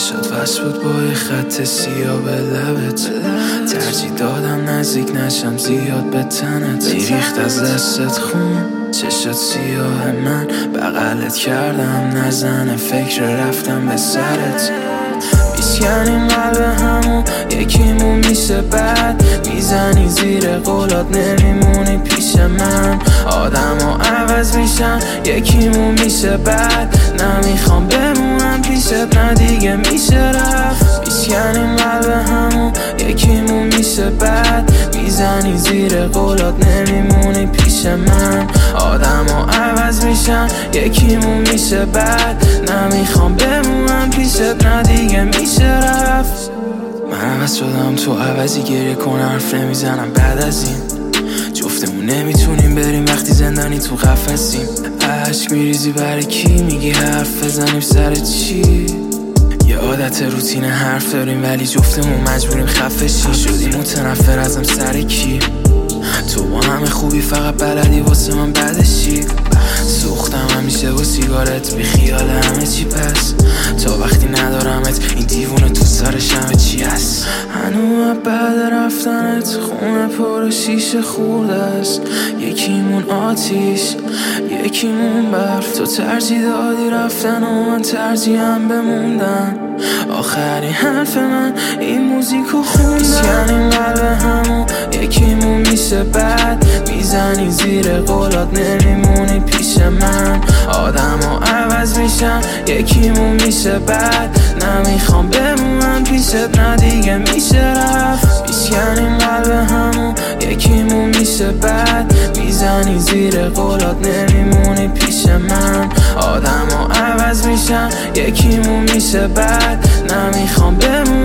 چشات وصل بود با یه خط سیاه به لبت، ترجیح دادم نزدیک نشم زیاد به تنت. میریخت از دستت خون، چشات سیاه، من بغلت کردم نزنه فکر رفتم به سرت. میسکنیم قلب همون یکیمون میشه بعد میزنی زیر قولات نمیمونی پیش من. آدم ها عوض میشن یکیمون میشه بعد نمیخوام بمونم پیشت نه دیگه میشه رفت. میسکنیم قلب همون یکیمون میشه بعد میزنی زیر قولات نمیمونی پیش من. آدم ها عوض میشن یکیمون میشه بعد نمیخوام بمونم پیشت نه دیگه میشه رفت. من عوض شدم تو عوضی گریه کن حرف نمیزنم بعد از این جفتمون نمیتونیم بریم وقتی زندانی تو قفسیم. عشق میریزی برای کی میگی حرف بزنیم سر چی؟ یه عادت روتین حرف داریم ولی جفتمون مجبوریم خفه شیم. شدیم متنفر ازم سر کی؟ تو با همه خوبی فقط بلدی واسه من بعدشی. سوختم همیشه با سیگارت بی خیال همه چی پس تا وقتی ندارمت این دیوونه تو سرش همه چی هست. هنوز بعد رفتنت خونه پر شیشه خورده است، یکیمون آتیش یکیمون برف. تو ترجیح دادی رفتن و من ترجیحم بموندن. آخرین حرف من این موزیکو خوندن. میسکنیم قلب همون یکیمون میشه بعد میزنی زیر قولات نمیمونی پیش من. آدم ها عوض میشن یکیمون میشه بعد نمیخوام بمونم پیشت نه دیگه میشه رفت. میسکنیم قلب همون یکیمون میشه بعد میزنی زیر قولات نمیمونی پیش من. آدم ها عوض میشن یکیمون میشه بعد نمیخوام بمونم